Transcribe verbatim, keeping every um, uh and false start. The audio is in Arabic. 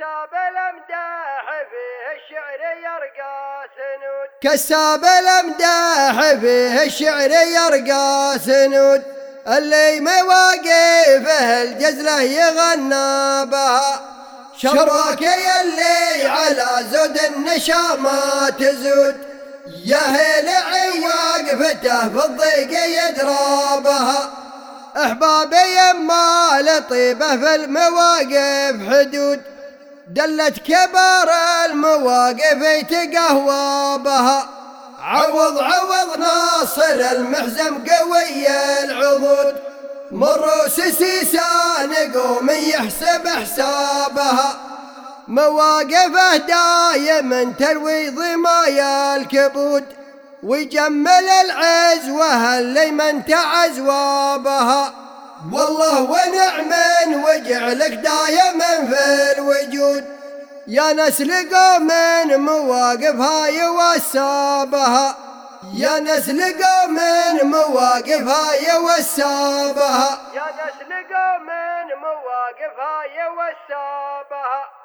كساب الامداح فيه الشعر يرقى سنود كساب الامداح فيه الشعر يرقى سنود اللي مواقفه الجزله يغنى بها شراك يلي على زود النشا ما تزود يا هيل عواقفته في الضيق يدرى بها احبابي يما لطيبه في المواقف حدود دلت كبار المواقف تقهوى بها عوض عوض ناصر المحزم قوي العضود مروس سيسان قوم يحسب حسابها مواقفه دايما تروي ضمايا الكبود ويجمل العزوة اللي من تعزوى بها والله ونعم وجعلك دايما في الوجود يا نسل قوم مواقفها يوسى بها يا نسل قوم مواقفها يوسى بها يا نسل قوم مواقفها يوسى بها